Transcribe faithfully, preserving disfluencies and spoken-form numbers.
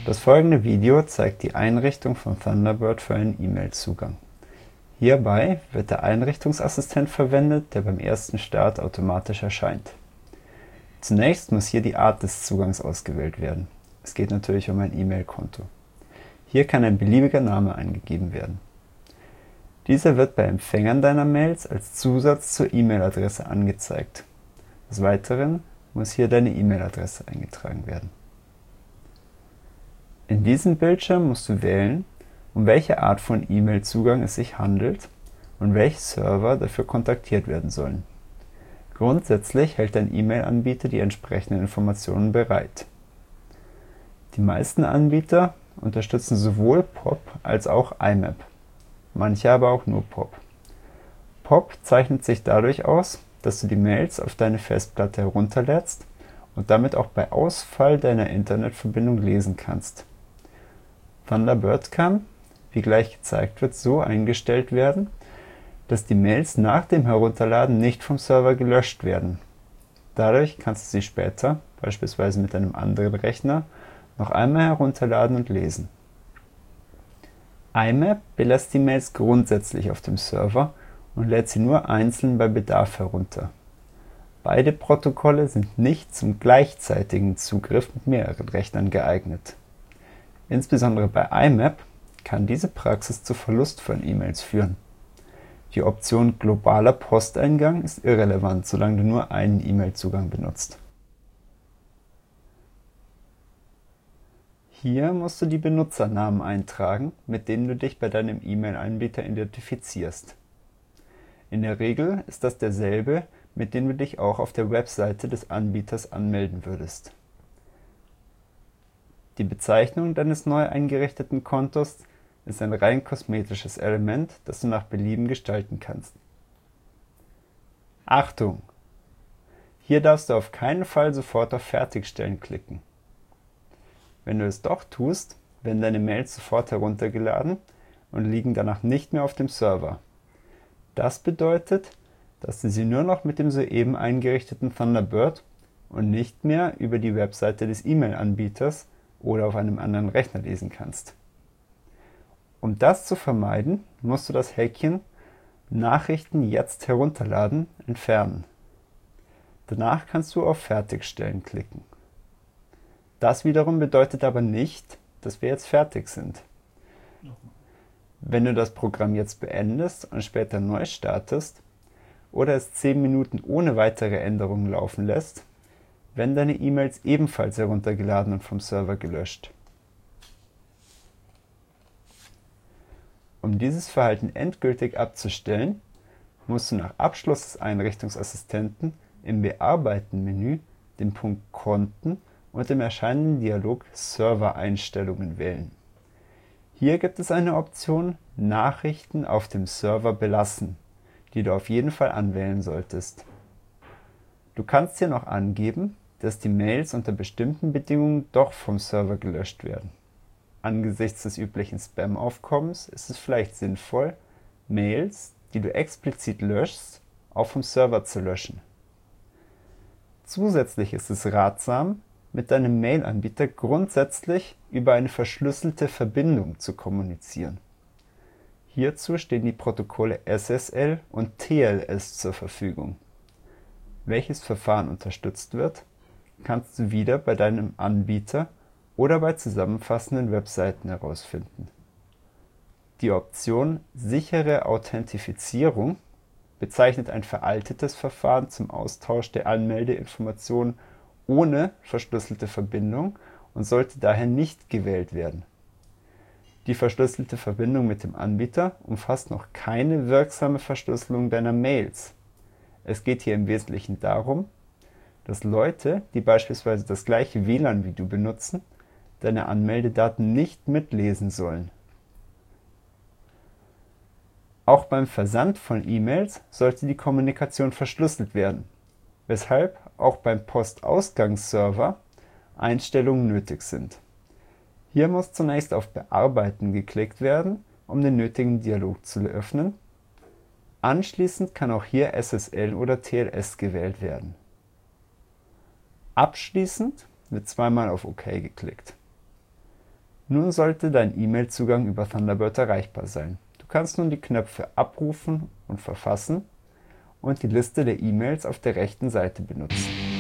Das folgende Video zeigt die Einrichtung von Thunderbird für einen E-Mail-Zugang. Hierbei wird der Einrichtungsassistent verwendet, der beim ersten Start automatisch erscheint. Zunächst muss hier die Art des Zugangs ausgewählt werden. Es geht natürlich um ein E-Mail-Konto. Hier kann ein beliebiger Name eingegeben werden. Dieser wird bei Empfängern deiner Mails als Zusatz zur E-Mail-Adresse angezeigt. Des Weiteren muss hier deine E-Mail-Adresse eingetragen werden. In diesem Bildschirm musst du wählen, um welche Art von E-Mail-Zugang es sich handelt und welche Server dafür kontaktiert werden sollen. Grundsätzlich hält dein E-Mail-Anbieter die entsprechenden Informationen bereit. Die meisten Anbieter unterstützen sowohl P O P als auch I M A P, manche aber auch nur P O P. P O P zeichnet sich dadurch aus, dass du die Mails auf deine Festplatte herunterlädst und damit auch bei Ausfall deiner Internetverbindung lesen kannst. Thunderbird kann, wie gleich gezeigt wird, so eingestellt werden, dass die Mails nach dem Herunterladen nicht vom Server gelöscht werden. Dadurch kannst du sie später, beispielsweise mit einem anderen Rechner, noch einmal herunterladen und lesen. I M A P belässt die Mails grundsätzlich auf dem Server und lädt sie nur einzeln bei Bedarf herunter. Beide Protokolle sind nicht zum gleichzeitigen Zugriff mit mehreren Rechnern geeignet. Insbesondere bei I M A P kann diese Praxis zu Verlust von E-Mails führen. Die Option globaler Posteingang ist irrelevant, solange du nur einen E-Mail-Zugang benutzt. Hier musst du die Benutzernamen eintragen, mit denen du dich bei deinem E-Mail-Anbieter identifizierst. In der Regel ist das derselbe, mit dem du dich auch auf der Webseite des Anbieters anmelden würdest. Die Bezeichnung deines neu eingerichteten Kontos ist ein rein kosmetisches Element, das du nach Belieben gestalten kannst. Achtung! Hier darfst du auf keinen Fall sofort auf Fertigstellen klicken. Wenn du es doch tust, werden deine Mails sofort heruntergeladen und liegen danach nicht mehr auf dem Server. Das bedeutet, dass du sie nur noch mit dem soeben eingerichteten Thunderbird und nicht mehr über die Webseite des E-Mail-Anbieters oder auf einem anderen Rechner lesen kannst. Um das zu vermeiden, musst du das Häkchen Nachrichten jetzt herunterladen entfernen. Danach kannst du auf Fertigstellen klicken. Das wiederum bedeutet aber nicht, dass wir jetzt fertig sind. Wenn du das Programm jetzt beendest und später neu startest oder es zehn Minuten ohne weitere Änderungen laufen lässt, werden deine E-Mails ebenfalls heruntergeladen und vom Server gelöscht. Um dieses Verhalten endgültig abzustellen, musst du nach Abschluss des Einrichtungsassistenten im Bearbeiten-Menü den Punkt Konten und im erscheinenden Dialog Server-Einstellungen wählen. Hier gibt es eine Option Nachrichten auf dem Server belassen, die du auf jeden Fall anwählen solltest. Du kannst hier noch angeben, dass die Mails unter bestimmten Bedingungen doch vom Server gelöscht werden. Angesichts des üblichen Spam-Aufkommens ist es vielleicht sinnvoll, Mails, die du explizit löschst, auch vom Server zu löschen. Zusätzlich ist es ratsam, mit deinem Mail-Anbieter grundsätzlich über eine verschlüsselte Verbindung zu kommunizieren. Hierzu stehen die Protokolle S S L und T L S zur Verfügung. Welches Verfahren unterstützt wird, kannst du wieder bei deinem Anbieter oder bei zusammenfassenden Webseiten herausfinden. Die Option Sichere Authentifizierung bezeichnet ein veraltetes Verfahren zum Austausch der Anmeldeinformationen ohne verschlüsselte Verbindung und sollte daher nicht gewählt werden. Die verschlüsselte Verbindung mit dem Anbieter umfasst noch keine wirksame Verschlüsselung deiner Mails. Es geht hier im Wesentlichen darum, dass Leute, die beispielsweise das gleiche W L A N wie du benutzen, deine Anmeldedaten nicht mitlesen sollen. Auch beim Versand von E-Mails sollte die Kommunikation verschlüsselt werden, weshalb auch beim Postausgangsserver Einstellungen nötig sind. Hier muss zunächst auf Bearbeiten geklickt werden, um den nötigen Dialog zu öffnen. Anschließend kann auch hier S S L oder T L S gewählt werden. Abschließend wird zweimal auf OK geklickt. Nun sollte dein E-Mail-Zugang über Thunderbird erreichbar sein. Du kannst nun die Knöpfe Abrufen und Verfassen und die Liste der E-Mails auf der rechten Seite benutzen.